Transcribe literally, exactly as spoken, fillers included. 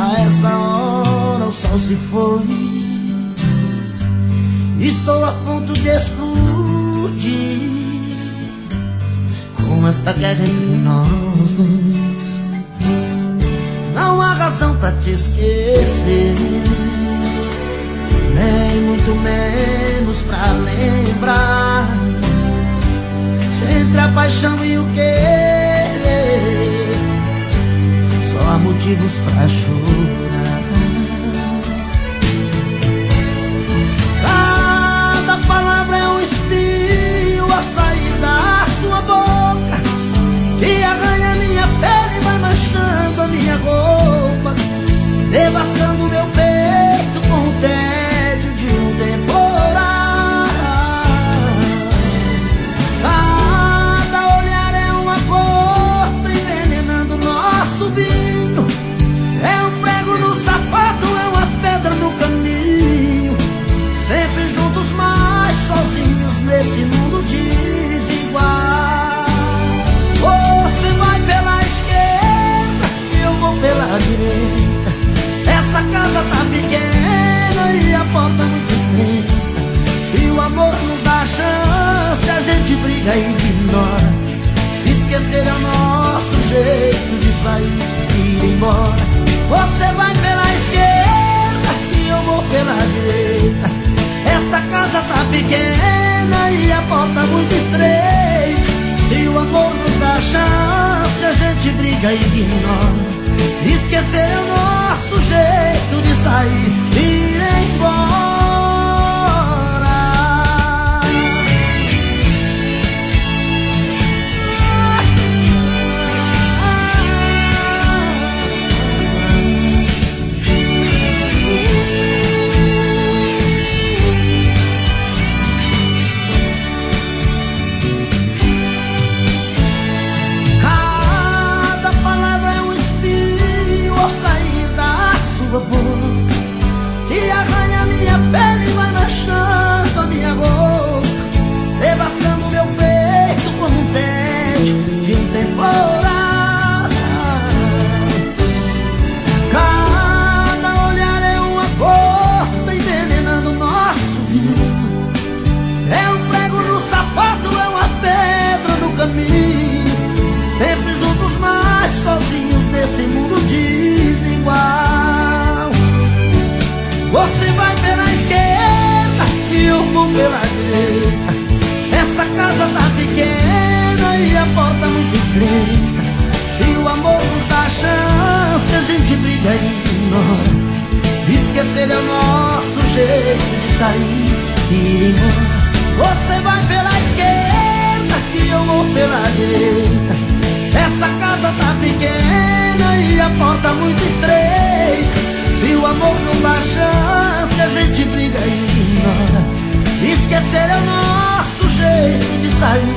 A essa hora o sol se foi. Estou a ponto de explodir com esta guerra entre nós dois. Não há razão pra te esquecer, nem muito menos pra lembrar. Entre a paixão e o querer, só há motivos pra chorar. Cada palavra é um espinho a sair da sua boca, que arranha minha pele e vai manchando a minha roupa, devastando meu peito com o tédio de um temporal. Cada olhar é uma gota envenenando nosso vinho, é um prego no sapato, é uma pedra no caminho. Sempre juntos, mas sozinhos nesse mundo desigual. Você vai pela esquerda e eu vou pela direita. Essa casa tá pequena e a porta muito estreita. Se o amor nos dá chance, a gente briga e ignora. Esquecer é o nosso jeito de sair e ir embora. Você vai pela esquerda e eu vou pela direita. Essa casa tá pequena e a porta muito estreita. Se o amor nos dá chance, a gente briga e ignora. Esquecer é o nosso jeito de sair e ir embora. Que arranha minha pele e vai manchando a minha roupa, devastando meu peito com um tédio de um temporal. Cada olhar é uma gota envenenando nosso vinho, é um prego no sapato, é uma pedra no caminho. Sempre juntos, mas sozinhos nesse mundo desigual. Você vai pela esquerda e eu vou pela direita. Essa casa tá pequena e a porta muito estreita. Se o amor nos dá chance, a gente briga e ignora. Esquecer é o nosso jeito de sair e ir embora. Você vai pela esquerda e eu vou pela direita. Essa casa tá pequena e a porta muito estreita. Se o amor não dá chance, a gente briga e ignora. Esquecer é o nosso jeito de sair